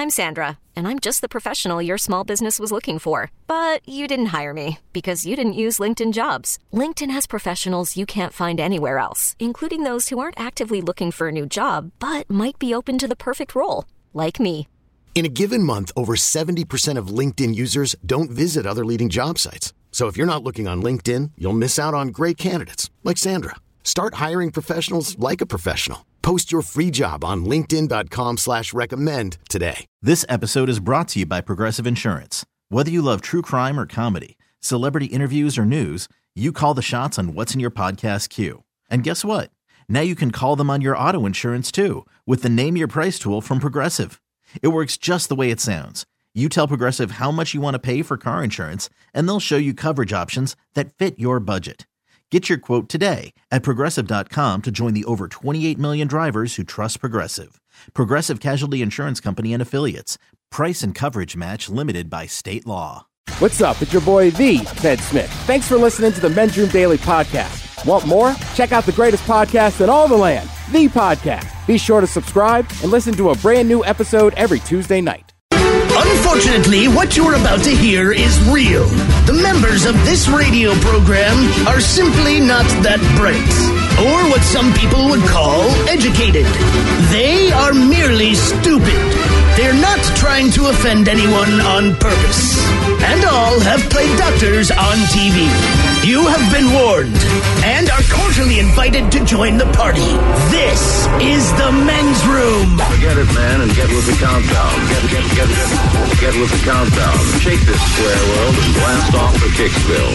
I'm Sandra, and I'm just the professional your small business was looking for. But you didn't hire me because you didn't use LinkedIn Jobs. LinkedIn has professionals you can't find anywhere else, including those who aren't actively looking for a new job, but might be open to the perfect role, like me. In a given month, over 70% of LinkedIn users don't visit other leading job sites. So if you're not looking on LinkedIn, you'll miss out on great candidates like Sandra. Start hiring professionals like a professional. Post your free job on linkedin.com/recommend today. This episode is brought to you by Progressive Insurance. Whether you love true crime or comedy, celebrity interviews or news, you call the shots on what's in your podcast queue. And guess what? Now you can call them on your auto insurance too with the Name Your Price tool from Progressive. It works just the way it sounds. You tell Progressive how much you want to pay for car insurance, and they'll show you coverage options that fit your budget. Get your quote today at Progressive.com to join the over 28 million drivers who trust Progressive. Progressive Casualty Insurance Company and Affiliates. Price and coverage match limited by state law. What's up? It's your boy, the Ted Smith. Thanks for listening to the Men's Room Daily Podcast. Want more? Check out the greatest podcast in all the land, The Podcast. Be sure to subscribe and listen to a brand new episode every Tuesday night. Unfortunately, what you're about to hear is real. The members of this radio program are simply not that bright, or what some people would call educated. They are merely stupid. They're not trying to offend anyone on purpose. And all have played doctors on TV. You have been warned and are cordially invited to join the party. This is the Men's Room. Forget it, man, and get with the countdown. Get with the countdown. Shake this square world and blast off for Kicksville.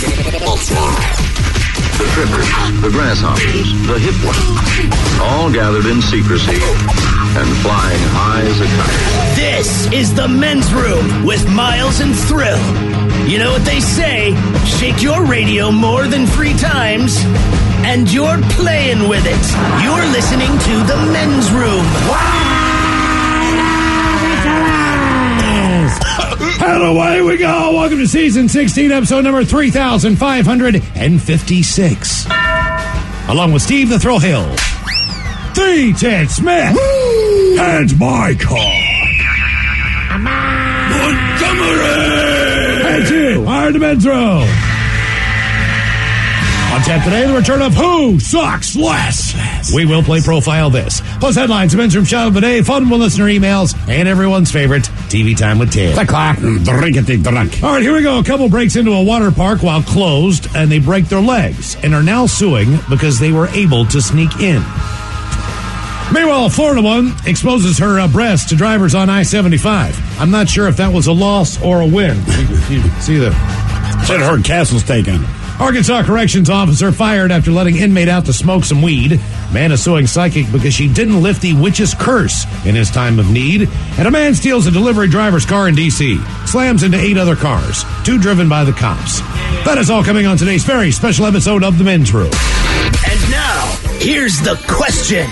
The trippers, the grasshoppers, the hip ones, all gathered in secrecy and flying high as a kite. This is the Men's Room with Miles and Thrill. You know what they say, shake your radio more than 3 times, and you're playing with it. You're listening to the Men's Room. And away we go. Welcome to season 16, episode number 3556. Along with Steve the Thrill Hill, the Ted Smith, and my car, Montgomery. And you are the Men's Room. On tap today, the return of Who Sucks Less. We will play Profile This. Plus headlines, the Men's Room Shout of the Day, fun with listener emails, and everyone's favorite, TV Time with Ted. The clock. Drink. All right, here we go. A couple breaks into a water park while closed, and they break their legs, and are now suing because they were able to sneak in. Meanwhile, a Florida one exposes her breast to drivers on I-75. I'm not sure if that was a loss or a win. You see the... Should have heard Castle's taken. Arkansas corrections officer fired after letting inmate out to smoke some weed. Man is suing psychic because she didn't lift the witch's curse in his time of need. And a man steals a delivery driver's car in D.C., slams into 8 other cars, 2 driven by the cops. That is all coming on today's very special episode of The Men's Room. And now, here's the question.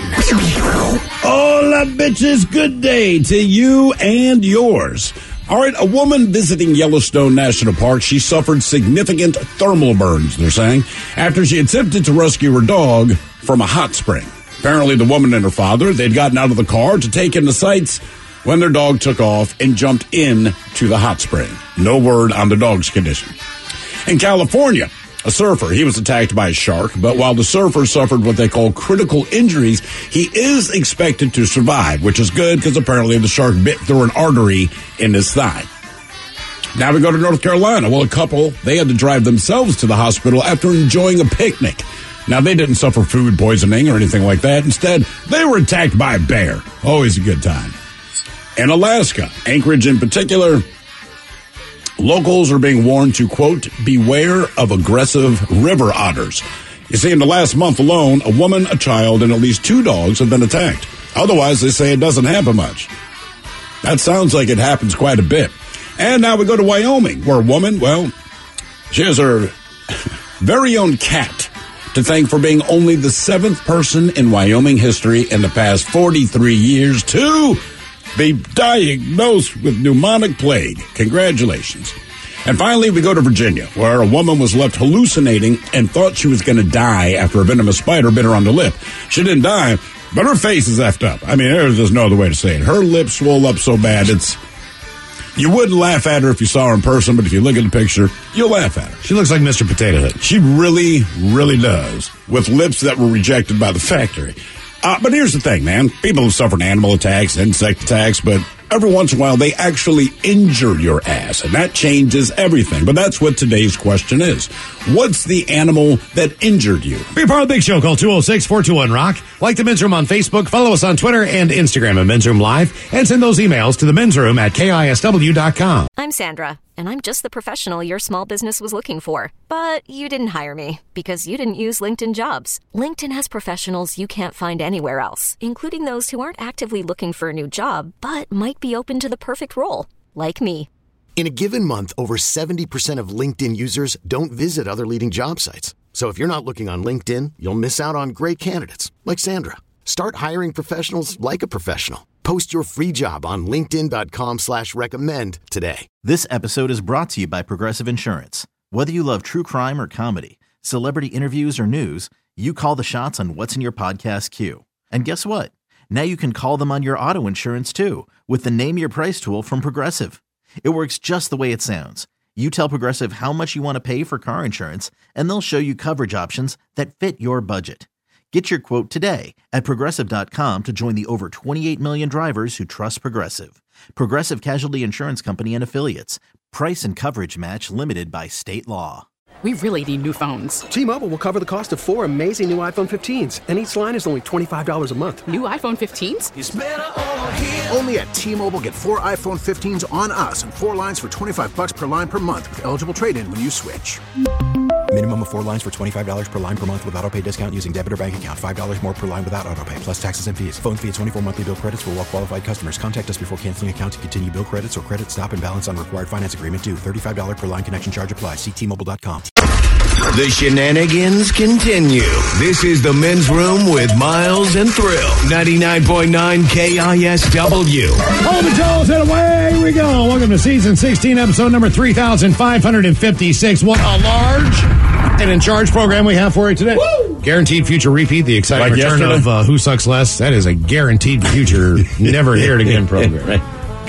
Hola, bitches. Good day to you and yours. All right, a woman visiting Yellowstone National Park, she suffered significant thermal burns, they're saying, after she attempted to rescue her dog from a hot spring. Apparently, the woman and her father, they'd gotten out of the car to take in the sights when their dog took off and jumped in to the hot spring. No word on the dog's condition. In California, a surfer, he was attacked by a shark, but while the surfer suffered what they call critical injuries, he is expected to survive, which is good because apparently the shark bit through an artery in his thigh. Now we go to North Carolina. Well, a couple, they had to drive themselves to the hospital after enjoying a picnic. Now, they didn't suffer food poisoning or anything like that. Instead, they were attacked by a bear. Always a good time. In Alaska, Anchorage in particular, locals are being warned to, quote, beware of aggressive river otters. You see, in the last month alone, a woman, a child, and at least 2 dogs have been attacked. Otherwise, they say it doesn't happen much. That sounds like it happens quite a bit. And now we go to Wyoming, where a woman, well, she has her very own cat to thank for being only the 7th person in Wyoming history in the past 43 years to be diagnosed with pneumonic plague. Congratulations. And finally, we go to Virginia, where a woman was left hallucinating and thought she was going to die after a venomous spider bit her on the lip. She didn't die, But her face is effed up. I mean, there's just no other way to say it. Her lips swole up so bad, you wouldn't laugh at her if you saw her in person, but if you look at the picture, you'll laugh at her. She looks like Mr. Potato Head. She really, really does, with lips that were rejected by the factory. But here's the thing, man. People have suffered animal attacks, insect attacks, but every once in a while they actually injure your ass, and that changes everything. But that's what today's question is. What's the animal that injured you? Be part of the big show. Call 206-421-ROCK. Like the Men's Room on Facebook. Follow us on Twitter and Instagram at Men's Room Live. And send those emails to the Men's Room at KISW.com. I'm Sandra, and I'm just the professional your small business was looking for. But you didn't hire me because you didn't use LinkedIn Jobs. LinkedIn has professionals you can't find anywhere else, including those who aren't actively looking for a new job, but might be open to the perfect role, like me. In a given month, over 70% of LinkedIn users don't visit other leading job sites. So if you're not looking on LinkedIn, you'll miss out on great candidates like Sandra. Start hiring professionals like a professional. Post your free job on linkedin.com/recommend today. This episode is brought to you by Progressive Insurance. Whether you love true crime or comedy, celebrity interviews or news, you call the shots on what's in your podcast queue. And guess what? Now you can call them on your auto insurance too with the Name Your Price tool from Progressive. It works just the way it sounds. You tell Progressive how much you want to pay for car insurance, and they'll show you coverage options that fit your budget. Get your quote today at Progressive.com to join the over 28 million drivers who trust Progressive. Progressive Casualty Insurance Company and Affiliates. Price and coverage match limited by state law. We really need new phones. T-Mobile will cover the cost of 4 amazing new iPhone 15s, and each line is only $25 a month. New iPhone 15s? It's better over here. Only at T-Mobile, get 4 iPhone 15s on us and 4 lines for $25 per line per month with eligible trade-in when you switch. Minimum of 4 lines for $25 per line per month with autopay discount using debit or bank account. $5 more per line without autopay, plus taxes and fees. Phone fee at 24 monthly bill credits for well-qualified customers. Contact us before canceling account to continue bill credits or credit stop and balance on required finance agreement due. $35 per line connection charge applies. See T-Mobile.com. The shenanigans continue. This is the Men's Room with Miles and Thrill. 99.9 KISW. Hold the toes and away we go. Welcome to season 16, episode number 3,556. What a large and in charge program we have for you today. Woo! Guaranteed future repeat, the exciting return of Who Sucks Less. That is a guaranteed future, never hear it again program. Right.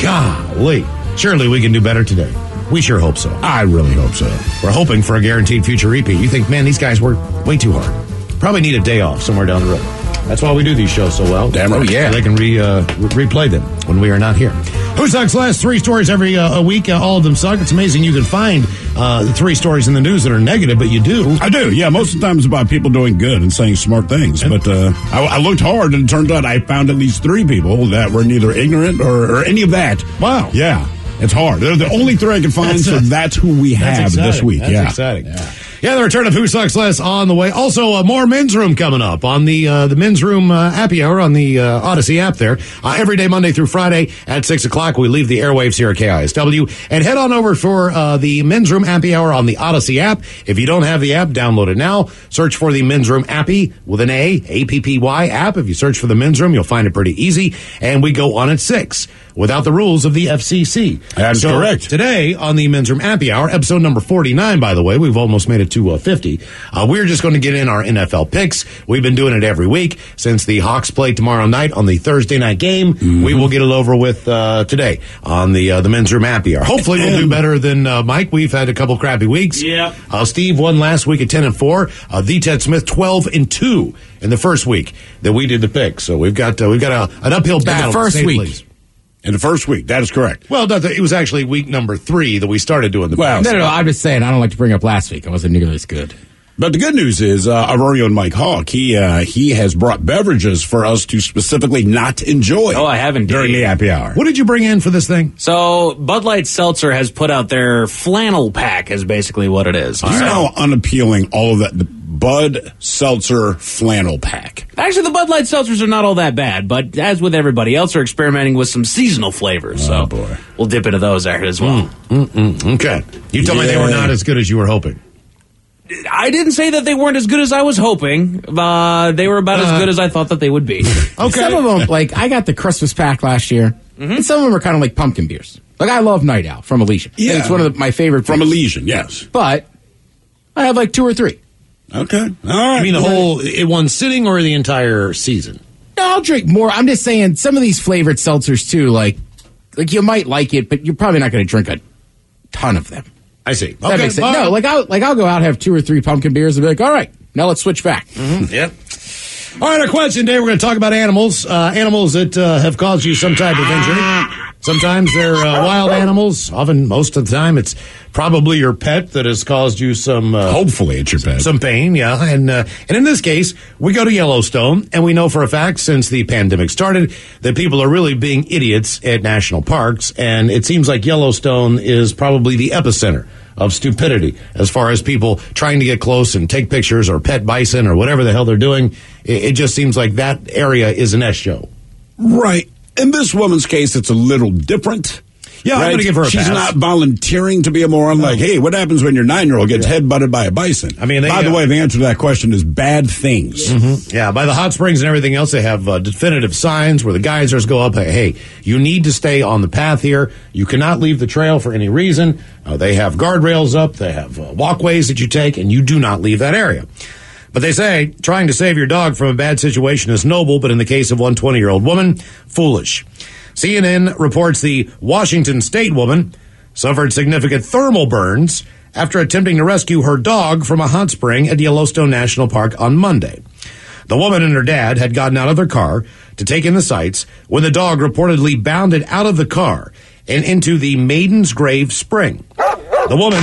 Golly. Surely we can do better today. We sure hope so. I really hope so. We're hoping for a guaranteed future repeat. You think, man, these guys work way too hard. Probably need a day off somewhere down the road. That's why we do these shows so well. Damn right. Oh, yeah. They can replay them when we are not here. Who Sucks Less? 3 stories every a week. All of them suck. It's amazing you can find the 3 stories in the news that are negative, but you do. I do, yeah. Most of the time it's about people doing good and saying smart things. But I looked hard, and it turned out I found at least 3 people that were neither ignorant or any of that. Wow. Yeah. It's hard. They're the only 3 I can find, so that's who we have this week. That's exciting. Yeah, the return of Who Sucks Less on the way. Also, more Men's Room coming up on the Men's Room happy hour on the Odyssey app there. Every day, Monday through Friday at 6 o'clock, we leave the airwaves here at KISW. And head on over for the Men's Room happy hour on the Odyssey app. If you don't have the app, download it now. Search for the Men's Room Appy with an A, A-P-P-Y app. If you search for the Men's Room, you'll find it pretty easy. And we go on at 6 without the rules of the FCC. That's correct. Today on the Men's Room Happy Hour, episode number 49, by the way, we've almost made it to 50. We're just going to get in our NFL picks. We've been doing it every week since the Hawks play tomorrow night on the Thursday night game. Mm-hmm. We will get it over with today on the Men's Room Happy Hour. Hopefully we'll do better than Mike. We've had a couple crappy weeks. Yeah. Steve won last week at 10-4. The Ted Smith 12-2 in the first week that we did the pick. So we've got an uphill battle. In the first week. In the first week, that is correct. Well, it was actually week number 3 that we started doing the picks. No, I'm just saying, I don't like to bring up last week. I wasn't nearly as good. But the good news is, our very own Mike Hawk, he has brought beverages for us to specifically not enjoy. Oh, I have indeed. During the happy hour. What did you bring in for this thing? So, Bud Light Seltzer has put out their flannel pack is basically what it is. You know how unappealing all of that, the Bud Seltzer flannel pack. Actually, the Bud Light Seltzers are not all that bad, but as with everybody else, are experimenting with some seasonal flavors. So boy. We'll dip into those there as well. Okay. You told me they were not as good as you were hoping. I didn't say that they weren't as good as I was hoping. They were about as good as I thought that they would be. Okay. Some of them, like, I got the Christmas pack last year, and some of them are kind of like pumpkin beers. Like, I love Night Owl from Elysian. Yeah. And it's one of my favorite From things. Elysian, yes. But I have like 2 or 3. Okay. All right. You mean the whole, in one sitting or the entire season? No, I'll drink more. I'm just saying some of these flavored seltzers too, like you might like it, but you're probably not going to drink a ton of them. I see. That makes sense. No, I'll go out and have 2 or 3 pumpkin beers and be like, all right, now let's switch back. Mm-hmm. Yep. All right, our question today, we're going to talk about animals. Animals that have caused you some type of injury. Sometimes they're wild animals. Often, most of the time, it's probably your pet that has caused you some... hopefully it's your pet. Some pain, yeah. And in this case, we go to Yellowstone, and we know for a fact, since the pandemic started, that people are really being idiots at national parks, and it seems like Yellowstone is probably the epicenter of stupidity as far as people trying to get close and take pictures or pet bison or whatever the hell they're doing. It just seems like that area is an S show. Right. In this woman's case, it's a little different. Yeah, right? I'm going to give her a She's pass. not volunteering to be a moron. Like, hey, what happens when your 9-year-old gets headbutted by a bison? I mean, by the way, the answer to that question is bad things. Mm-hmm. Yeah, by the hot springs and everything else, they have definitive signs where the geysers go up. Hey, you need to stay on the path here. You cannot leave the trail for any reason. They have guardrails up. They have walkways that you take, and you do not leave that area. But they say trying to save your dog from a bad situation is noble, but in the case of one 20-year-old woman, foolish. CNN reports the Washington State woman suffered significant thermal burns after attempting to rescue her dog from a hot spring at Yellowstone National Park on Monday. The woman and her dad had gotten out of their car to take in the sights when the dog reportedly bounded out of the car and into the Maiden's Grave Spring. The woman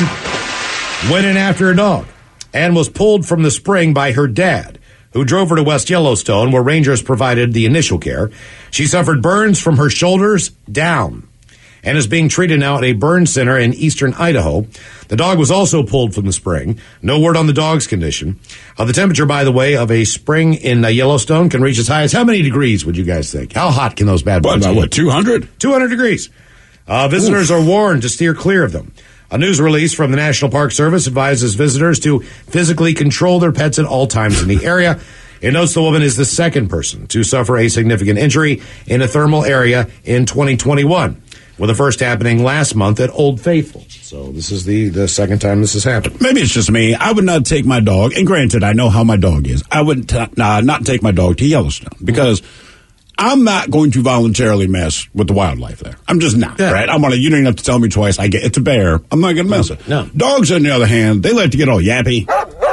went in after her dog and was pulled from the spring by her dad, who drove her to West Yellowstone, where rangers provided the initial care. She suffered burns from her shoulders down and is being treated now at a burn center in eastern Idaho. The dog was also pulled from the spring. No word on the dog's condition. The temperature, by the way, of a spring in Yellowstone can reach as high as how many degrees, would you guys think? How hot can those bad boys get? 200? 200 degrees. Visitors are warned to steer clear of them. A news release from the National Park Service advises visitors to physically control their pets at all times in the area. It notes the woman is the second person to suffer a significant injury in a thermal area in 2021, with the first happening last month at Old Faithful. So this is the second time this has happened. Maybe it's just me. I would not take my dog, and granted, I know how my dog is. I would not take my dog to Yellowstone because I'm not going to voluntarily mess with the wildlife there. I'm just not, right? You don't even have to tell me twice. I get it's a bear. I'm not going to mess with it. No. Dogs, on the other hand, they like to get all yappy.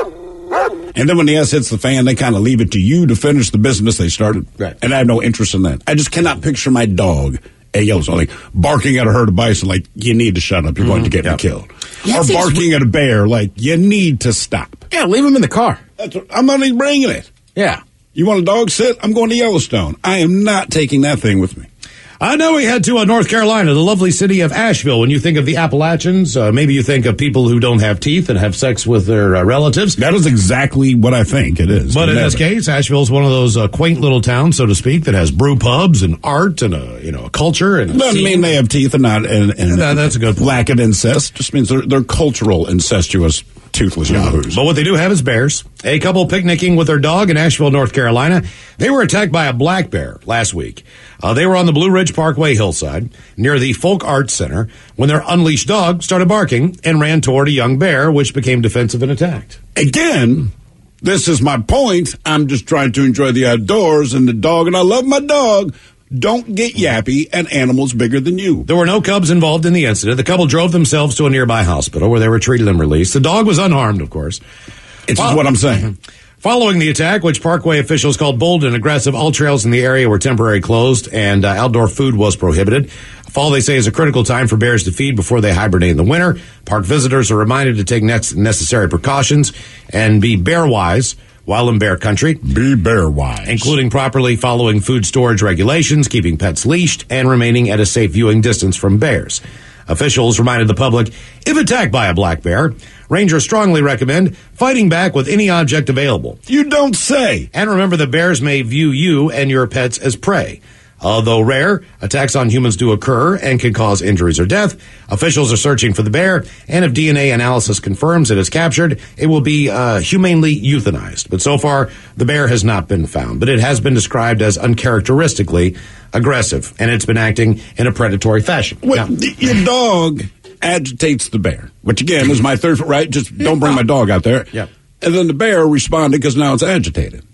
And then when the S hits the fan, they kind of leave it to you to finish the business they started. Right. And I have no interest in that. I just cannot picture my dog at Yellowstone, like barking at a herd of bison, like, you need to shut up. You're going to get me killed. Yeah, or barking at a bear, like, you need to stop. Yeah, leave him in the car. I'm not even bringing it. Yeah. You want a dog sit? I'm going to Yellowstone. I am not taking that thing with me. I know we head to North Carolina, the lovely city of Asheville. When you think of the Appalachians, maybe you think of people who don't have teeth and have sex with their relatives. That is exactly what I think it is. But in this case, Asheville is one of those quaint little towns, so to speak, that has brew pubs and art and a culture. And doesn't mean they have teeth and not and that's a good point. Lack of incest. Just means they're cultural, incestuous, toothless yahoos. But what they do have is bears. A couple picnicking with their dog in Asheville, North Carolina. They were attacked by a black bear last week. They were on the Blue Ridge Parkway hillside near the Folk Arts Center when their unleashed dog started barking and ran toward a young bear, which became defensive and attacked. Again, this is my point. I'm just trying to enjoy the outdoors and the dog, and I love my dog. Don't get yappy at animals bigger than you. There were no cubs involved in the incident. The couple drove themselves to a nearby hospital where they were treated and released. The dog was unharmed, of course. It's just what I'm saying. Following the attack, which Parkway officials called bold and aggressive, all trails in the area were temporarily closed and outdoor food was prohibited. Fall, they say, is a critical time for bears to feed before they hibernate in the winter. Park visitors are reminded to take necessary precautions and be bear-wise while in bear country. Be bear-wise. Including properly following food storage regulations, keeping pets leashed, and remaining at a safe viewing distance from bears. Officials reminded the public, if attacked by a black bear, rangers strongly recommend fighting back with any object available. You don't say. And remember that bears may view you and your pets as prey. Although rare, attacks on humans do occur and can cause injuries or death. Officials are searching for the bear, and if DNA analysis confirms it is captured, it will be humanely euthanized. But so far, the bear has not been found. But it has been described as uncharacteristically aggressive, and it's been acting in a predatory fashion. Well, your dog agitates the bear, which again is my third right. Just don't bring my dog out there. Yeah. And then the bear responded because now it's agitated.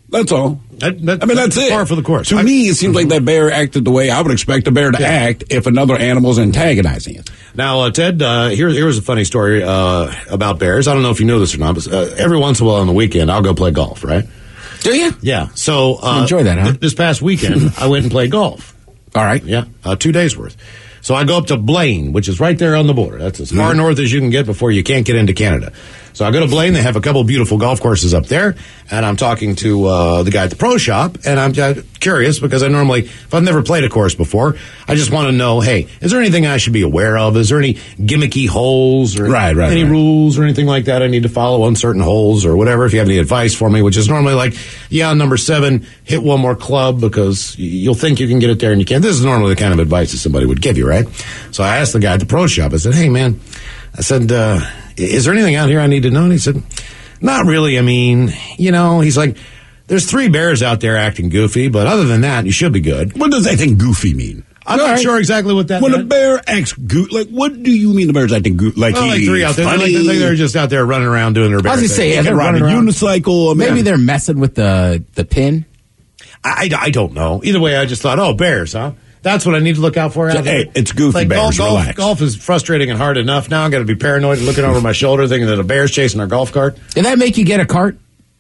That's all. That's it. Par for the course. To me, it seems like that bear acted the way I would expect a bear to act if another animal's antagonizing it. Now, Ted, here's a funny story about bears. I don't know if you know this or not, but every once in a while on the weekend, I'll go play golf, right? Do you? Yeah. So enjoy that, huh? This past weekend, I went and played golf. All right. Yeah, 2 days worth. So I go up to Blaine, which is right there on the border. That's as far north as you can get before you can't get into Canada. So I go to Blaine. They have a couple beautiful golf courses up there. And I'm talking to the guy at the pro shop. And I'm curious because I normally, if I've never played a course before, I just want to know, hey, is there anything I should be aware of? Is there any gimmicky holes or any rules or anything like that I need to follow on certain holes or whatever? If you have any advice for me, which is normally like, number 7, hit one more club because you'll think you can get it there and you can't. This is normally the kind of advice that somebody would give you, right? So I asked the guy at the pro shop, I said, hey, man, I said, is there anything out here I need to know? And he said, not really. I mean, he's like, there's 3 bears out there acting goofy, but other than that, you should be good. What does that thing goofy mean? I'm not sure exactly what that means. When meant. a bear acts goofy, like, what do you mean the bear's acting goofy? Like, like 3 out there. They're just out there running around doing their bear I was going to say, they're riding a unicycle. Maybe they're messing with the pin. I don't know. Either way, I just thought, bears, huh? That's what I need to look out for. Hey, it's goofy bears. Relax. Golf is frustrating and hard enough. Now I've got to be paranoid and looking over my shoulder thinking that a bear's chasing our golf cart. Did that make you get a cart?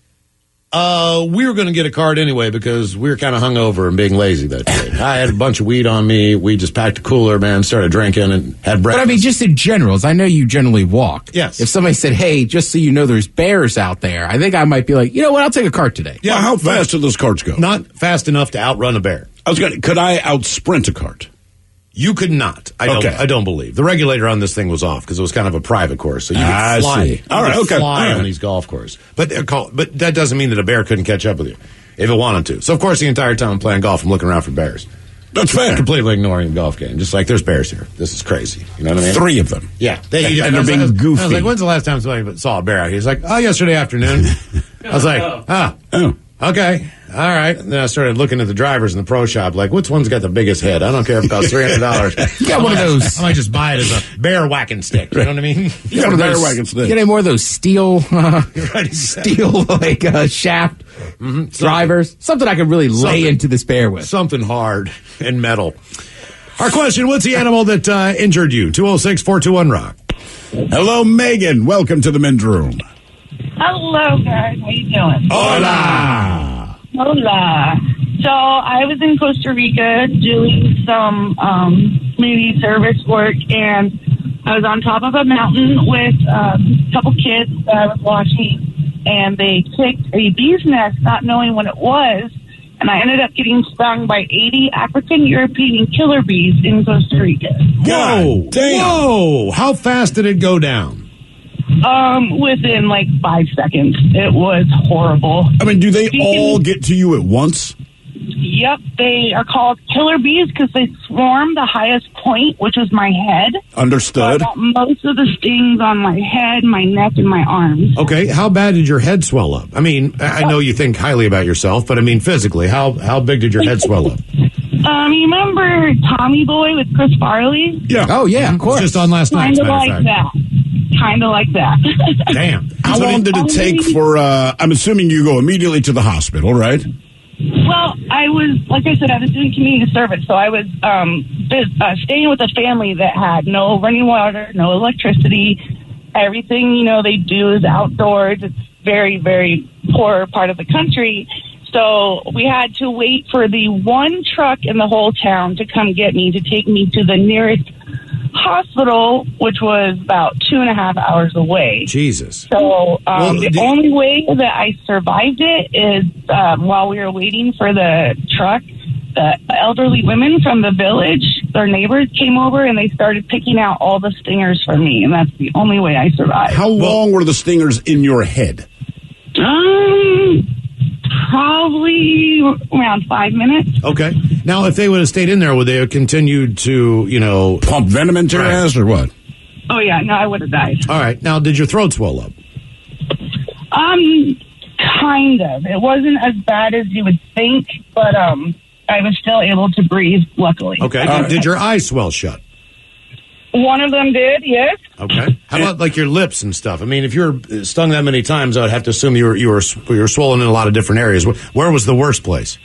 We were going to get a cart anyway because we were kind of hungover and being lazy that day. I had a bunch of weed on me. We just packed a cooler, man, started drinking and had breakfast. But I mean, just in general, I know you generally walk. Yes. If somebody said, hey, just so you know there's bears out there, I think I might be like, you know what, I'll take a cart today. Yeah, well, how fast do those carts go? Not fast enough to outrun a bear. Could I out-sprint a cart? You could not. I don't believe. The regulator on this thing was off because it was kind of a private course, so you could fly. See. All right, fly on these golf courses. But that doesn't mean that a bear couldn't catch up with you if it wanted to. So, of course, the entire time I'm playing golf, I'm looking around for bears. That's fair. Completely ignoring the golf game. Just like, there's bears here. This is crazy. You know what I mean? 3 of them. Yeah. And they're being goofy. I was like, when's the last time somebody saw a bear out here? He's like, yesterday afternoon. I was like, okay. All right. And then I started looking at the drivers in the pro shop, like, which one's got the biggest head? I don't care if it costs $300. You got one of those. I might just buy it as a bear whacking stick. You know what I mean? You got a bear whacking stick. Get any more of those steel shaft drivers? Something I could really lay into this bear with. Something hard and metal. Our question, what's the animal that injured you? 206-421-ROCK. Hello, Megan. Welcome to the men's room. Hello, guys. How you doing? Hola. Hola. So I was in Costa Rica doing some community service work, and I was on top of a mountain with a couple kids that I was watching, and they kicked a bee's nest, not knowing what it was, and I ended up getting stung by 80 African European killer bees in Costa Rica. Whoa! Damn. Whoa! How fast did it go down? Within like 5 seconds. It was horrible. I mean, do they all get to you at once? Yep, they are called killer bees because they swarm the highest point, which is my head. Understood. So I got most of the stings on my head, my neck, and my arms. Okay, how bad did your head swell up? I mean, I know you think highly about yourself, but I mean physically, how big did your head swell up? You remember Tommy Boy with Chris Farley? Yeah. Oh, yeah, of course. Just on last night. Kind of like that. Kind of like that. Damn. How long did it take for, I'm assuming you go immediately to the hospital, right? Well, I was, like I said, I was doing community service, so I was staying with a family that had no running water, no electricity. Everything, they do is outdoors. It's very, very poor part of the country. So we had to wait for the one truck in the whole town to come get me, to take me to the nearest hospital, which was about 2.5 hours away. Jesus. So the only way that I survived it is while we were waiting for the truck, the elderly women from the village, their neighbors came over and they started picking out all the stingers for me, and that's the only way I survived. How long were the stingers in your head? Probably around 5 minutes. Okay. Now, if they would have stayed in there, would they have continued to, pump venom into your ass or what? Oh, yeah. No, I would have died. All right. Now, did your throat swell up? Kind of. It wasn't as bad as you would think, but I was still able to breathe, luckily. Okay. Did your eyes swell shut? One of them did, yes. Okay. How about like your lips and stuff? I mean, if you're stung that many times, I'd have to assume you were swollen in a lot of different areas. Where was the worst place?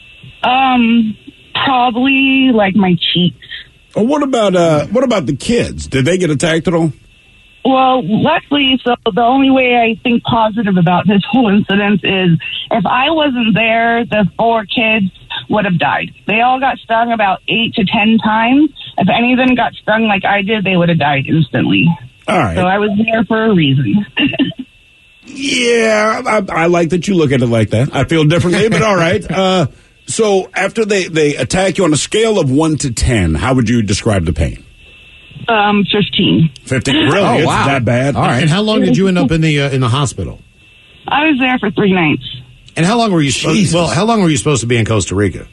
Probably like my cheeks. Well, what about the kids? Did they get attacked at all? Well, luckily, so the only way I think positive about this whole incident is if I wasn't there, the 4 kids would have died. They all got stung about 8 to 10 times. If any of them got stung like I did, they would have died instantly. All right. So I was there for a reason. Yeah, I like that you look at it like that. I feel differently, but all right. So after they attack you on a scale of 1 to 10, how would you describe the pain? 15. 15? Really? Oh, It's wow. that bad? All right. And how long did you end up in the hospital? I was there for 3 nights. And how long were you how long were you supposed to be in Costa Rica?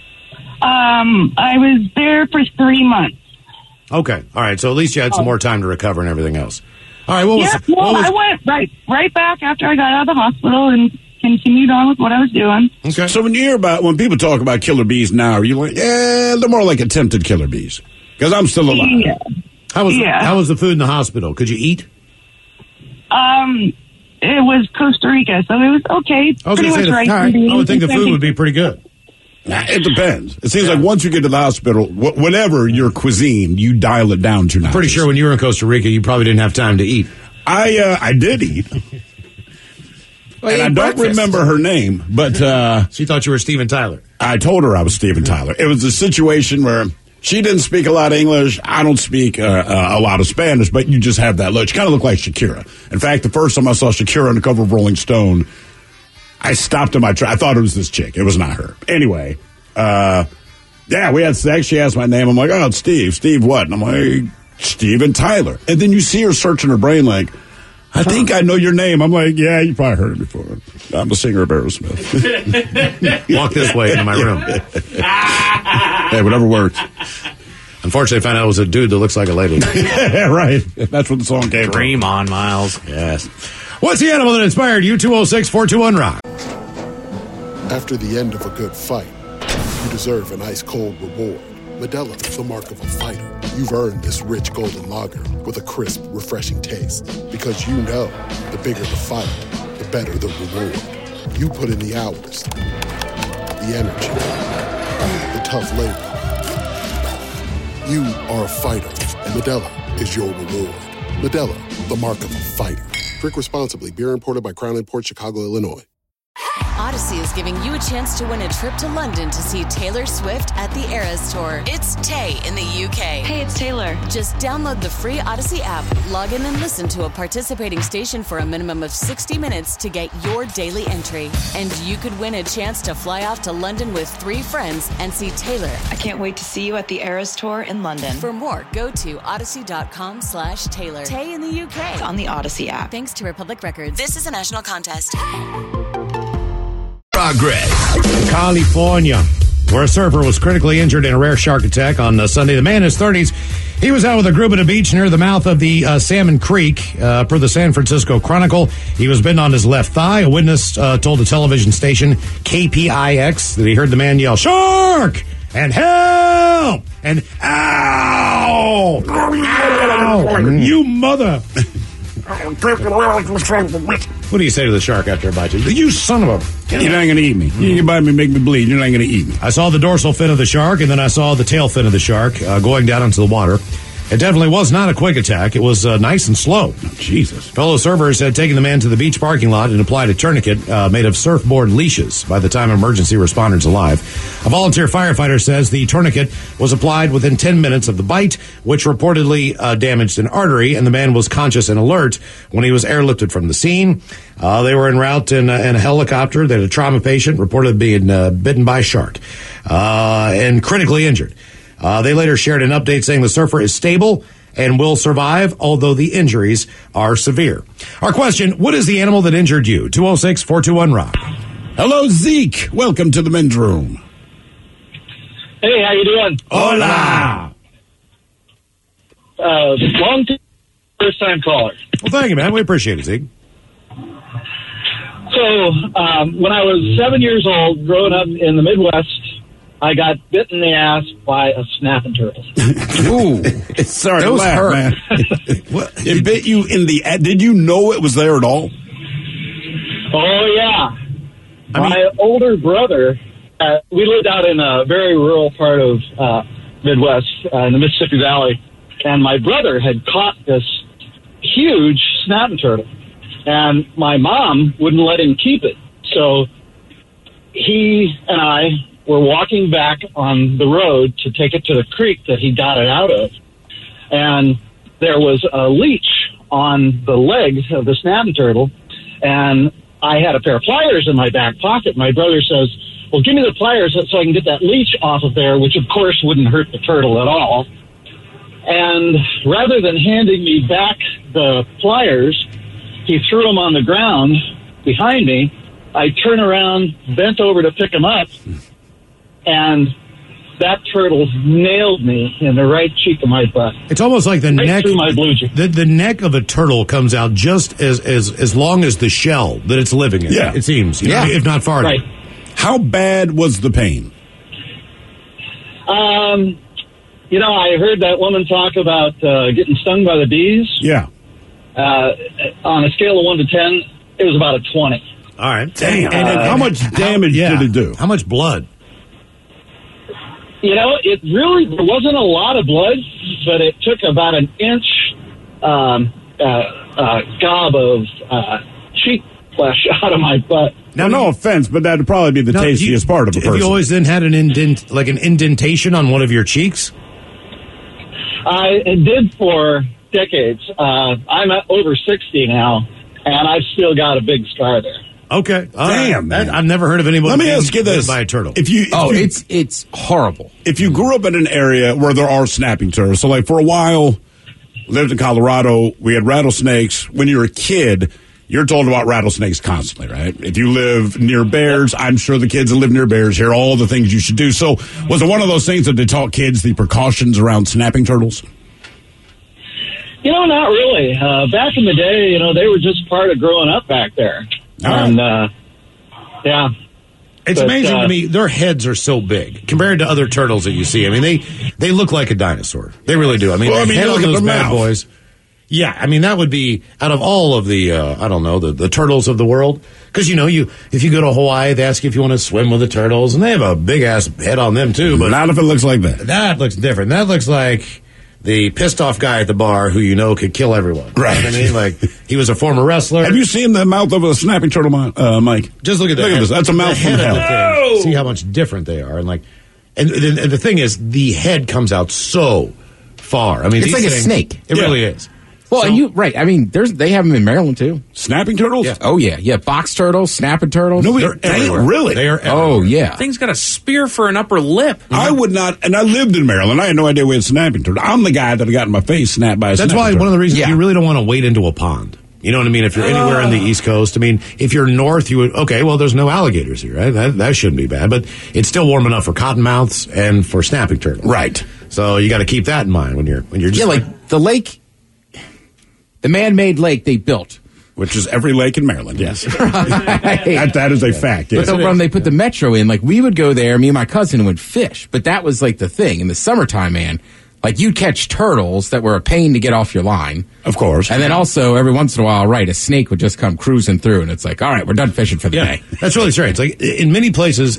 I was there for 3 months. Okay. All right. So at least you had some more time to recover and everything else. All right. I went right back after I got out of the hospital and continued on with what I was doing. Okay. So when people talk about killer bees now, are you like, yeah, they're more like attempted killer bees? Because I'm still alive. Yeah. How was the food in the hospital? Could you eat? It was Costa Rica, so it was okay. I was going to say, I would think the food would be pretty good. It depends. It seems like once you get to the hospital, whatever your cuisine, you dial it down to. Pretty sure when you were in Costa Rica, you probably didn't have time to eat. I did eat. And I don't remember her name, but... she thought you were Steven Tyler. I told her I was Steven Tyler. It was a situation where she didn't speak a lot of English. I don't speak a lot of Spanish, but you just have that look. She kind of looked like Shakira. In fact, the first time I saw Shakira on the cover of Rolling Stone, I stopped in my track. I thought it was this chick. It was not her. Anyway, we had sex. She asked my name. I'm like, oh, it's Steve. Steve what? And I'm like, Steven Tyler. And then you see her searching her brain like, I think I know your name. I'm like, yeah, you probably heard it before. I'm the singer of Aerosmith. Walk this way into my room. Hey, whatever works. Unfortunately, I found out it was a dude that looks like a lady. Yeah, right. That's what the song came from. Dream on, Miles. Yes. What's the animal that inspired you? 206-421-ROCK. After the end of a good fight, you deserve an ice-cold reward. Modelo is the mark of a fighter. You've earned this rich golden lager with a crisp, refreshing taste. Because you know, the bigger the fight, the better the reward. You put in the hours, the energy, the tough labor. You are a fighter, and Modelo is your reward. Modelo, the mark of a fighter. Drink responsibly. Beer imported by Crown Imports, Chicago, Illinois. Odyssey is giving you a chance to win a trip to London to see Taylor Swift at the Eras Tour. It's Tay in the UK. Hey, it's Taylor. Just download the free Odyssey app, log in and listen to a participating station for a minimum of 60 minutes to get your daily entry. And you could win a chance to fly off to London with 3 friends and see Taylor. I can't wait to see you at the Eras Tour in London. For more, go to odyssey.com/Taylor. Tay in the UK. It's on the Odyssey app. Thanks to Republic Records. This is a national contest. Progress. California, where a surfer was critically injured in a rare shark attack on Sunday. The man in his 30s, he was out with a group at a beach near the mouth of the Salmon Creek. Per the San Francisco Chronicle, he was bitten on his left thigh. A witness told the television station KPIX that he heard the man yell, "Shark!" and "Help!" and "Ow! Ow! You mother!" What do you say to the shark after it bites you? You son of a... You're not going to eat me. You bite me, make me bleed. You're not going to eat me. I saw the dorsal fin of the shark, and then I saw the tail fin of the shark going down into the water. It definitely was not a quick attack. It was nice and slow. Oh, Jesus. Fellow surfers had taken the man to the beach parking lot and applied a tourniquet made of surfboard leashes by the time emergency responders arrived. A volunteer firefighter says the tourniquet was applied within 10 minutes of the bite, which reportedly damaged an artery, and the man was conscious and alert when he was airlifted from the scene. They were en route in a helicopter. They had a trauma patient reported being bitten by a shark and critically injured. They later shared an update saying the surfer is stable and will survive, although the injuries are severe. Our question, what is the animal that injured you? 206-421-ROCK. Hello, Zeke. Welcome to the men's room. Hey, how you doing? Hola. Long time, first time caller. Well, thank you, man. We appreciate it, Zeke. So, when I was 7 years old, growing up in the Midwest, I got bit in the ass by a snapping turtle. Ooh, sorry to Those laugh, hurt. man. It bit you in the. Did you know it was there at all? Oh, yeah. My older brother, we lived out in a very rural part of Midwest, in the Mississippi Valley, and my brother had caught this huge snapping turtle, and my mom wouldn't let him keep it. So he and I were walking back on the road to take it to the creek that he got it out of, and there was a leech on the legs of the snapping turtle, and I had a pair of pliers in my back pocket. My brother says, well, give me the pliers so I can get that leech off of there, which of course wouldn't hurt the turtle at all. And rather than handing me back the pliers, he threw them on the ground behind me. I turned around, bent over to pick them up, and that turtle nailed me in the right cheek of my butt. It's almost like the neck. Through my blue jeans. The neck of a turtle comes out just as long as the shell that it's living in. Yeah. It seems. You know, if not farther. Right. How bad was the pain? You know, I heard that woman talk about getting stung by the bees. Yeah. On a scale of 1 to 10, it was about a 20. All right. Damn. And how much damage did it do? How much blood? You know, there wasn't a lot of blood, but it took about an inch gob of cheek flesh out of my butt. Now, no offense, but that'd probably be the tastiest part of a person. Have you always then had an indentation on one of your cheeks? I did for decades. I'm over 60 now, and I've still got a big scar there. Okay. Damn, man. I've never heard of anybody Let me ask you this. by a turtle. It's horrible. If you grew up in an area where there are snapping turtles, so like for a while, lived in Colorado, we had rattlesnakes. When you're a kid, you're told about rattlesnakes constantly, right? If you live near bears, I'm sure the kids that live near bears hear all the things you should do. So was it one of those things that they taught kids the precautions around snapping turtles? You know, not really. Back in the day, you know, they were just part of growing up back there. And, yeah. It's amazing to me. Their heads are so big compared to other turtles that you see. I mean, they look like a dinosaur. They really do. I mean, the head look on at those the bad mouth. boys. Yeah, I mean, that would be out of all of the, I don't know, the turtles of the world. Because, you know, if you go to Hawaii, they ask you if you want to swim with the turtles, and they have a big-ass head on them, too. But not if it looks like that. That looks different. That looks like the pissed-off guy at the bar who you know could kill everyone. Right. You know what I mean? Like, he was a former wrestler. Have you seen the mouth of a snapping turtle, Mike? Just look at that. Look at this. That's a mouth from hell. See how much different they are. And the thing is, the head comes out so far. I mean, It's these like a things- snake. It really is. Well, and you right. I mean, they have them in Maryland too. Snapping turtles? Yeah. Oh yeah, box turtles, snapping turtles. No, they're everywhere. really? They are. Oh yeah. Thing's got a spear for an upper lip. I would not, and I lived in Maryland. I had no idea we had snapping turtles. I'm the guy that got my face snapped by a That's snapping why turtle. one of the reasons you really don't want to wade into a pond. You know what I mean? If you're anywhere on the East Coast, I mean, if you're north, you would, okay, well, there's no alligators here, right? That shouldn't be bad, but it's still warm enough for cottonmouths and for snapping turtles. Right. So you got to keep that in mind when you're just. Yeah, like the lake, the man-made lake they built. Which is every lake in Maryland, yes. that is a fact, yes. But when they put the metro in, like we would go there, me and my cousin would fish. But that was like the thing. In the summertime, man, like you'd catch turtles that were a pain to get off your line. Of course. And then also, every once in a while, right, a snake would just come cruising through, and it's like, all right, we're done fishing for the day. That's really strange. Like in many places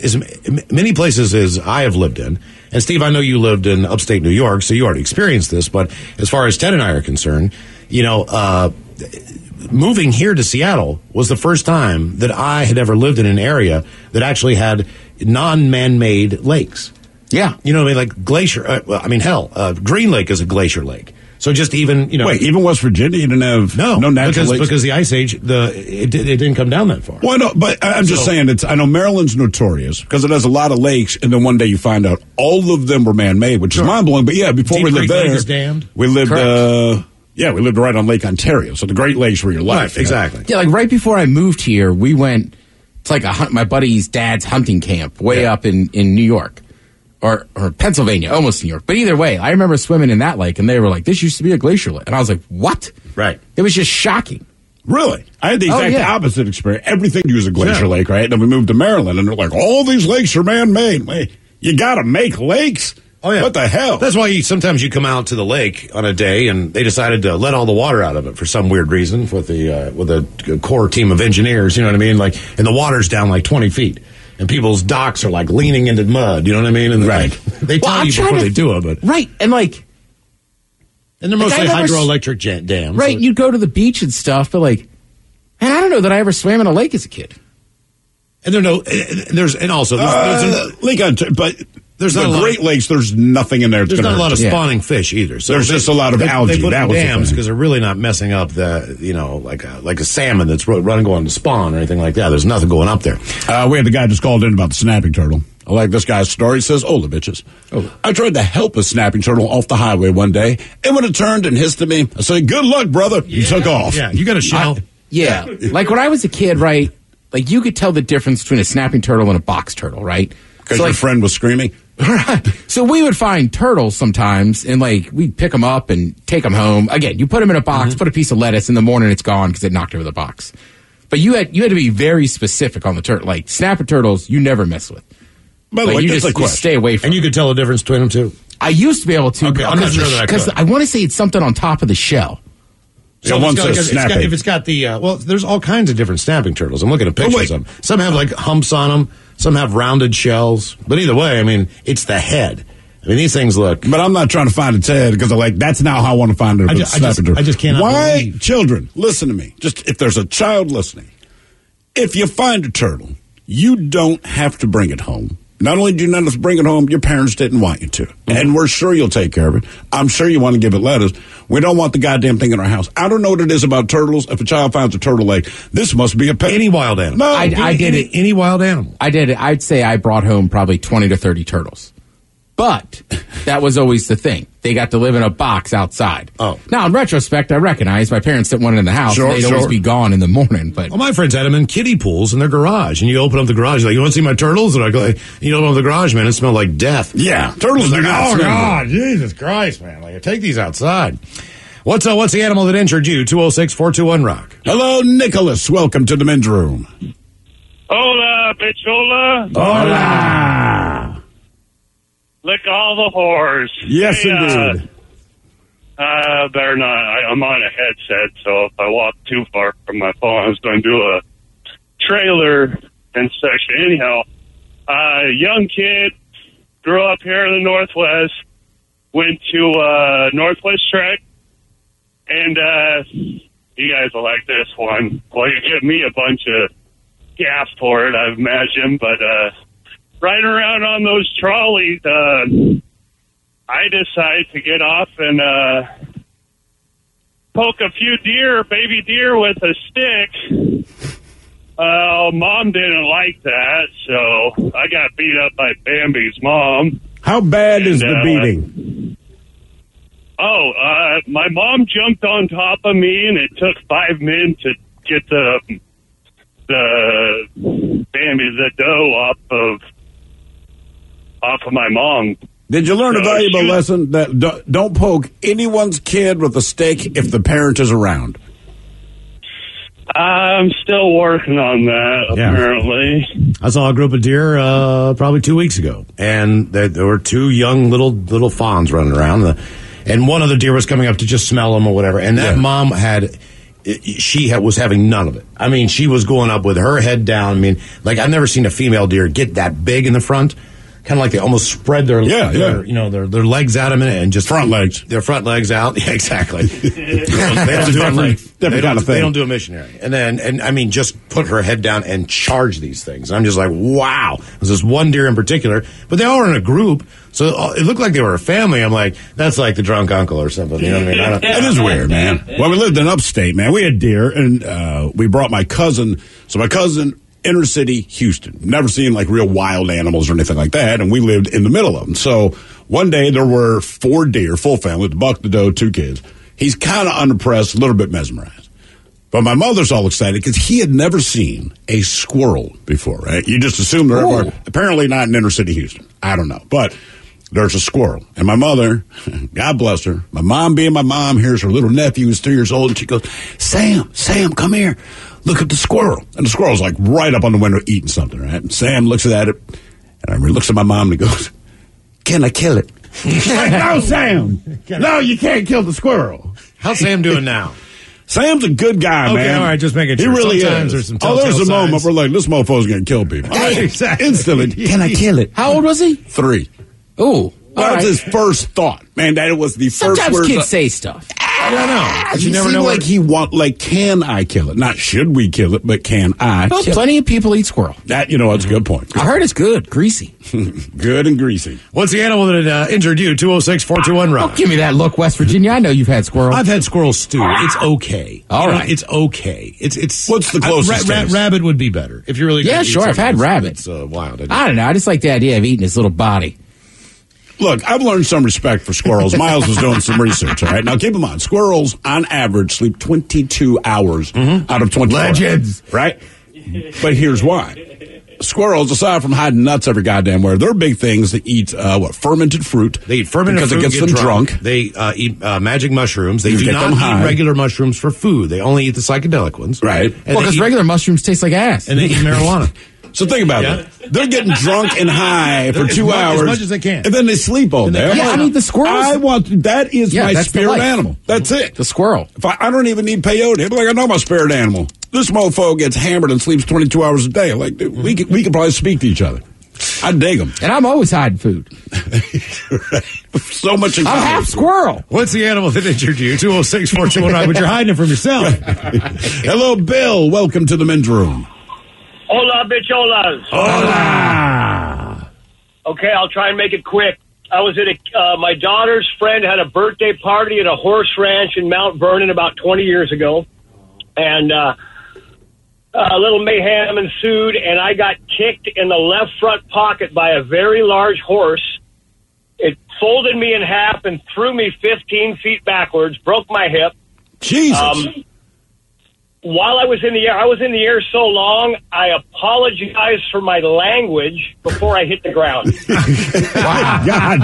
as I have lived in, and Steve, I know you lived in upstate New York, so you already experienced this. But as far as Ted and I are concerned, you know, moving here to Seattle was the first time that I had ever lived in an area that actually had non-man-made lakes. Yeah. You know what I mean? Like glacier. Green Lake is a glacier lake. So just even, you know. Wait, even West Virginia, you didn't have no natural lakes? Because the Ice Age, it didn't come down that far. Well, no, but I'm just saying, I know Maryland's notorious because it has a lot of lakes, and then one day you find out all of them were man-made, which is mind-blowing. But yeah, before Deep we lived Creek Lake there, is dammed. we lived, we lived right on Lake Ontario. So the Great Lakes were your life. Right, exactly. Yeah, like right before I moved here, we went, it's like my buddy's dad's hunting camp way up in New York. Or Pennsylvania, almost New York. But either way, I remember swimming in that lake, and they were like, this used to be a glacier lake. And I was like, what? Right. It was just shocking. Really? I had the exact opposite experience. Everything was a glacier lake, right? And then we moved to Maryland, and they're like, all these lakes are man-made. Wait, You got to make lakes? Oh, yeah. What the hell? That's why sometimes you come out to the lake on a day and they decided to let all the water out of it for some weird reason with a core team of engineers, you know what I mean? Like, and the water's down like 20 feet. And people's docks are like leaning into mud, you know what I mean? And right. They tell you before they do it, but. Right. And like. And they're mostly hydroelectric dams. Right. So. You'd go to the beach and stuff, but like, man, I don't know that I ever swam in a lake as a kid. And there's the Great Lakes, there's nothing in there. There's not a lot of spawning fish either. So there's just a lot of algae. They put that in was dams because they're really not messing up like a salmon that's going to spawn or anything like that. There's nothing going up there. We had the guy just called in about the snapping turtle. I like this guy's story. He says, "Hola, bitches. I tried to help a snapping turtle off the highway one day, and when it turned and hissed at me, I said, 'Good luck, brother.' He took off. Yeah, you got a shell. Like when I was a kid, right? Like you could tell the difference between a snapping turtle and a box turtle, right? Because your friend was screaming. Right. So we would find turtles sometimes, and like we'd pick them up and take them home. Again, you put them in a box, put a piece of lettuce. In the morning, it's gone because it knocked over the box. But you had to be very specific on the turtle. Like snapping turtles, you never mess with. By the way, you just stay away from. And you could tell the difference between them too. I used to be able to. Okay, I'm not sure that I could. Because I want to say it's something on top of the shell. So if it's got the there's all kinds of different snapping turtles. I'm looking at pictures of them. Some have like humps on them. Some have rounded shells. But either way, I mean, it's the head. I mean, these things look. But I'm not trying to find its head because that's now how I want to find it. I just cannot. Why, believe. Children, listen to me. Just if there's a child listening, if you find a turtle, you don't have to bring it home. Not only do you not have to bring it home, your parents didn't want you to. Mm-hmm. And we're sure you'll take care of it. I'm sure you want to give it lettuce. We don't want the goddamn thing in our house. I don't know what it is about turtles. If a child finds a turtle leg, this must be a pet. Any wild animal. No, I did it. Any wild animal. I did it. I'd say I brought home probably 20 to 30 turtles. But that was always the thing. They got to live in a box outside. Oh. Now, in retrospect, I recognize my parents didn't want it in the house. They'd always be gone in the morning. But my friends had them in kiddie pools in their garage. And you open up the garage, you're like, you want to see my turtles? And I go, you open up the garage, man, it smelled like death. Yeah. Turtles are like, oh, God, Jesus Christ, man. Like, take these outside. What's the animal that injured you? 206-421-ROCK. Hello, Nicholas. Welcome to the men's room. Hola, bitch, hola. Hola. Lick all the whores. Yes, indeed. Better not. I'm on a headset, so if I walk too far from my phone, I was going to do a trailer and section. Anyhow, young kid, grew up here in the Northwest, went to Northwest Trek, and you guys will like this one. Well, you give me a bunch of gas for it, I imagine, but riding around on those trolleys, I decide to get off and poke a few baby deer with a stick. Mom didn't like that, so I got beat up by Bambi's mom. How bad is the beating? My mom jumped on top of me, and it took 5 men to get the dough off of my mom. Did you learn a valuable lesson that don't poke anyone's kid with a stick if the parent is around? I'm still working on that, apparently. I saw a group of deer probably 2 weeks ago, and there were two young little fawns running around, and one of the deer was coming up to just smell them or whatever, and that mom was having none of it. I mean, she was going up with her head down. I mean, like I've never seen a female deer get that big in the front. Kind of like they almost spread their legs out a minute and just front legs. Their front legs out. Yeah, exactly. They don't do a missionary. And I mean, just put her head down and charge these things. I'm just like, wow. There's this one deer in particular, but they all were in a group, so it looked like they were a family. I'm like, that's like the drunk uncle or something. You know what I mean? It is weird, man. Well, we lived in upstate, man. We had deer, and we brought my cousin. So my cousin, inner city Houston, never seen like real wild animals or anything like that, and we lived in the middle of them. So one day there were 4 deer, full family, the buck, the doe, 2 kids. He's kind of unimpressed, a little bit mesmerized. But my mother's all excited because he had never seen a squirrel before, right? You just assume they're everywhere. Apparently not in inner city Houston. I don't know. But there's a squirrel. And my mother, God bless her, my mom being my mom, here's her little nephew who's 3 years old, and she goes, Sam, come here. Look at the squirrel. And the squirrel's like right up on the window eating something, right? And Sam looks at it, And he looks at my mom and he goes, "Can I kill it?" She's like, "No, Sam. No, you can't kill the squirrel." How's Sam doing now? Sam's a good guy, man. Okay, all right, just making sure. He really Sometimes is. there's some There's a telltale moment signs. where like, this motherfucker's going to kill people. Exactly. Instantly, can I kill it? How old was he? 3. Oh, That was his first thought. Man, that was the first Sometimes word. kids say stuff. I don't know. But you He never seemed know. like he can I kill it? Not should we kill it, but can I Well, kill plenty of people eat squirrel. it? That's a good point. I heard it's good, greasy. Good and greasy. What's the animal that injured you? 206-421 Rock. Don't give me that look, West Virginia. I know you've had squirrel. I've had squirrel stew. It's okay. All right. It's okay. It's. What's the closest taste? Rabbit would be better if you're really. Yeah, gonna eat sure, I've something had that's- rabbit. It's wild. I don't know. I just like the idea of eating his little body. Look, I've learned some respect for squirrels. Miles was doing some research, all right? Now, keep in mind, squirrels, on average, sleep 22 hours out of 24. Legends. Right? But here's why. Squirrels, aside from hiding nuts every goddamn where, their big things to eat, fermented fruit. They eat fermented because fruit. it gets and them get drunk. They eat magic mushrooms. They You do get not them high. eat regular mushrooms for food. They only eat the psychedelic ones. Right. And Well, they because eat- regular mushrooms taste like ass. And they eat marijuana. So think about Yeah. it. They're getting drunk and high for As 2 hours. as much as they can. And then they sleep all day. Yeah, I mean, the squirrels. That is Yeah, my that's the spirit life. animal. That's it. The squirrel. If I don't even need peyote. He'd be like, I know my spirit animal. This mofo gets hammered and sleeps 22 hours a day. Like, dude, we could probably speak to each other. I dig him. And I'm always hiding food. So much in I'm common. half squirrel. What's the animal that injured you? 206-421, but you're hiding it from yourself. Hello, Bill. Welcome to the men's room. Hola, bicholas. Hola. Okay, I'll try and make it quick. I was at my daughter's friend had a birthday party at a horse ranch in Mount Vernon about 20 years ago. And a little mayhem ensued, and I got kicked in the left front pocket by a very large horse. It folded me in half and threw me 15 feet backwards, broke my hip. Jesus. While I was in the air so long, I apologized for my language before I hit the ground. Wow. God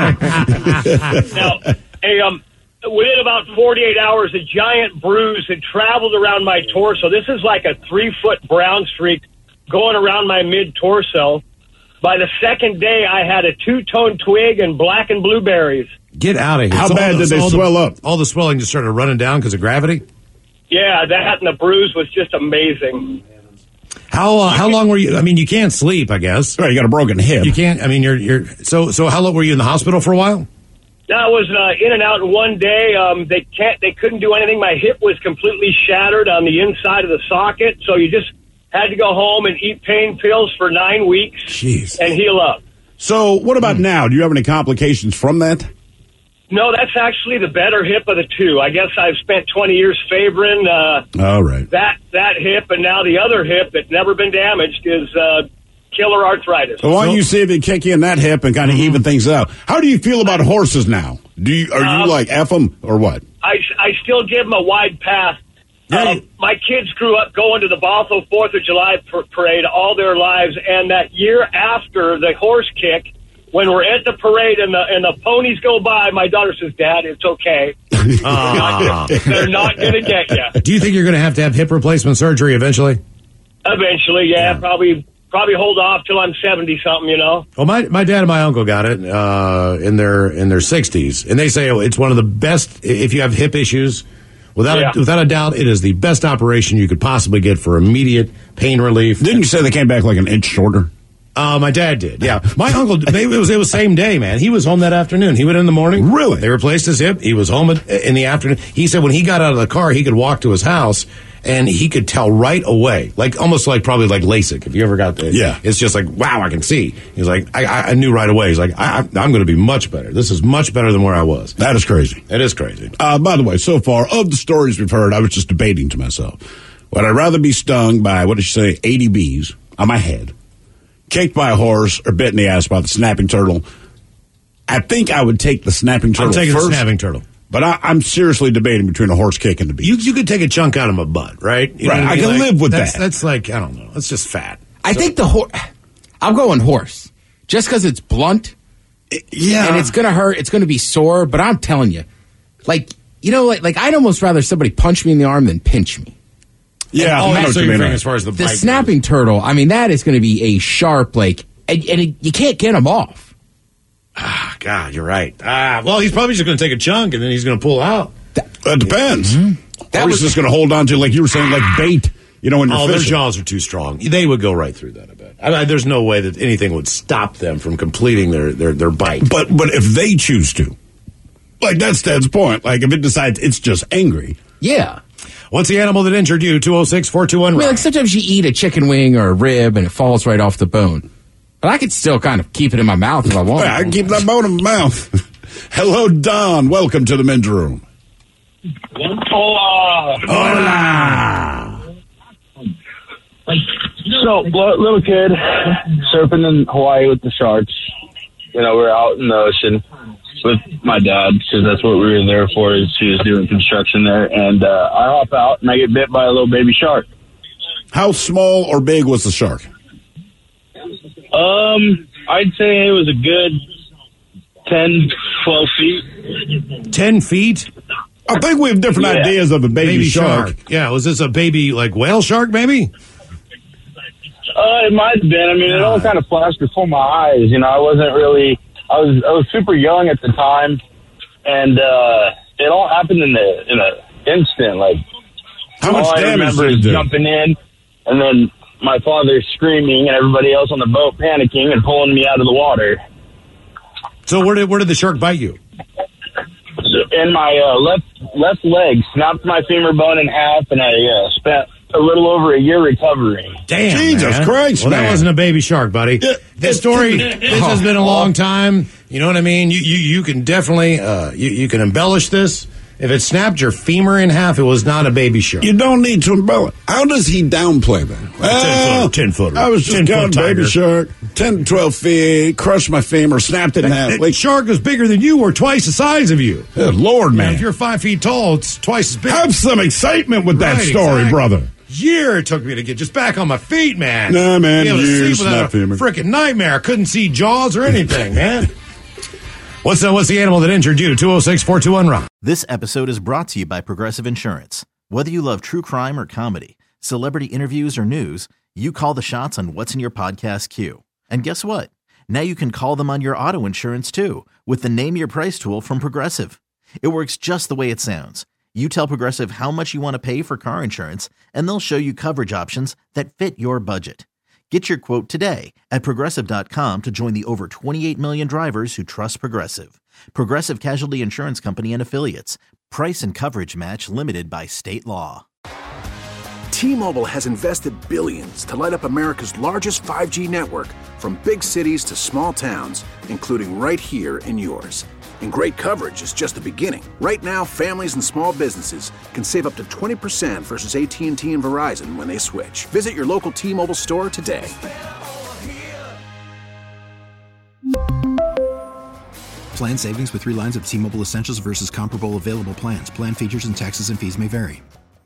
damn. Now, within about 48 hours, a giant bruise had traveled around my torso. This is like a 3-foot brown streak going around my mid-torso. By the second day, I had a 2-tone twig and blackened blueberries. Get out of here. How So bad did they swell up? All the swelling just started running down because of gravity? Yeah, that and the bruise was just amazing. How long were you? I mean, you can't sleep, I guess. Right, you got a broken hip. You can't. I mean, you're so how long were you in the hospital for a while? I was in and out in one day. They couldn't do anything. My hip was completely shattered on the inside of the socket, so you just had to go home and eat pain pills for 9 weeks. Jeez. And heal up. So, what about now? Do you have any complications from that? No, that's actually the better hip of the two. I guess I've spent 20 years favoring All right. that hip, and now the other hip that's never been damaged is killer arthritis. So why don't you see if they kick you in that hip and kind of even things out? How do you feel about horses now? Are you like F them or what? I still give them a wide path. My kids grew up going to the Bothell 4th of July parade all their lives, and that year after the horse kick, when we're at the parade and the ponies go by, my daughter says, "Dad, it's okay. They're not going to get you." Do you think you're going to have hip replacement surgery eventually? Eventually, yeah. Probably hold off till I'm 70-something, you know? Well, my dad and my uncle got it in their 60s, and they say it's one of the best if you have hip issues. Without a doubt, it is the best operation you could possibly get for immediate pain relief. Didn't you say they came back like an inch shorter? My dad did, yeah. My uncle, it was same day, man. He was home that afternoon. He went in the morning. Really? They replaced his hip. He was home in the afternoon. He said when he got out of the car, he could walk to his house, and he could tell right away, almost like probably like LASIK. If you ever got that, yeah, it's just like, wow, I can see. He's like, I knew right away. He's like, I'm going to be much better. This is much better than where I was. That is crazy. It is crazy. By the way, so far of the stories we've heard, I was just debating to myself: would I rather be stung by, what did you say, 80 bees on my head, kicked by a horse, or bit in the ass by the snapping turtle? I think I would take the snapping turtle. I'm taking first, the snapping turtle. But I'm seriously debating between a horse kick and the bee. You could take a chunk out of my butt, right? You know right. what I mean? can live with that. That's like, I don't know. It's just fat. I think the horse. I'm going horse, just because it's blunt. Yeah, and it's gonna hurt. It's gonna be sore. But I'm telling you, like I'd almost rather somebody punch me in the arm than pinch me. Yeah, as far as the the snapping turtle. I mean, that is going to be a sharp, like and you can't get them off. Ah, God, you're right. Well, he's probably just going to take a chunk and then he's going to pull out. That depends. Or he's just going to hold on to, like you were saying, like bait. You know, when you're their fishing. jaws are too strong. They would go right through that, I bet. There's no way that anything would stop them from completing their bite. But if they choose to, like that's Ted's point. Like if it decides it's just angry. Yeah. What's the animal that injured you? 206-421. I mean, like sometimes you eat a chicken wing or a rib and it falls right off the bone. But I could still kind of keep it in my mouth if I want. Yeah, I can keep that bone in my mouth. Hello, Don. Welcome to the men's room. Hola. So, little kid, surfing in Hawaii with the sharks. You know, we're out in the ocean with my dad, because that's what we were there for, is he was doing construction there. And I hop out, and I get bit by a little baby shark. How small or big was the shark? I'd say it was a good 10, 12 feet. 10 feet? I think we have different ideas of a baby shark. Yeah, was this a baby, like, whale shark, maybe? It might have been. I mean, it all kind of flashed before my eyes. You know, I wasn't really... I was super young at the time, and it all happened in an instant. Like, how much all I damage remember did it is do? jumping in, and then my father screaming, and everybody else on the boat panicking and pulling me out of the water. So where did the shark bite you? In my left leg, snapped my femur bone in half, and I spent a little over a year recovering. Damn, Jesus man. Christ, well, man. that wasn't a baby shark, buddy. This story, this has been a long time. You know what I mean? You can definitely, you can embellish this. If it snapped your femur in half, it was not a baby shark. You don't need to embellish. How does he downplay that? 10 foot. I was just got a baby shark, 10 to 12 feet, crushed my femur, snapped it in half. That shark was bigger than you, or twice the size of you. Good Lord, man. Now, if you're 5 feet tall, it's twice as big. Have some excitement with that Right, story, exactly. brother. Year it took me to get just back on my feet, man. Nah, man, Be able to years, sleep without not a femur. freaking nightmare. Couldn't see jaws or anything, man. What's the animal that injured you? 206-421-ROCK. This episode is brought to you by Progressive Insurance. Whether you love true crime or comedy, celebrity interviews or news, you call the shots on what's in your podcast queue. And guess what? Now you can call them on your auto insurance too, with the Name Your Price tool from Progressive. It works just the way it sounds. You tell Progressive how much you want to pay for car insurance, and they'll show you coverage options that fit your budget. Get your quote today at Progressive.com to join the over 28 million drivers who trust Progressive. Progressive Casualty Insurance Company and Affiliates. Price and coverage match limited by state law. T-Mobile has invested billions to light up America's largest 5G network, from big cities to small towns, including right here in yours. And great coverage is just the beginning. Right now, families and small businesses can save up to 20% versus AT&T and Verizon when they switch. Visit your local T-Mobile store today. Plan savings with 3 lines of T-Mobile Essentials versus comparable available plans. Plan features and taxes and fees may vary.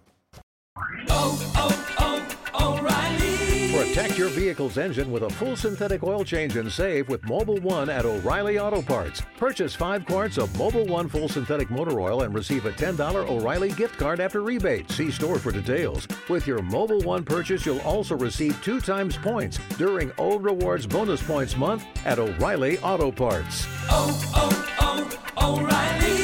Protect your vehicle's engine with a full synthetic oil change and save with Mobil 1 at O'Reilly Auto Parts. Purchase 5 quarts of Mobil 1 full synthetic motor oil and receive a $10 O'Reilly gift card after rebate. See store for details. With your Mobil 1 purchase, you'll also receive 2 times points during O Rewards Bonus Points Month at O'Reilly Auto Parts. O'Reilly.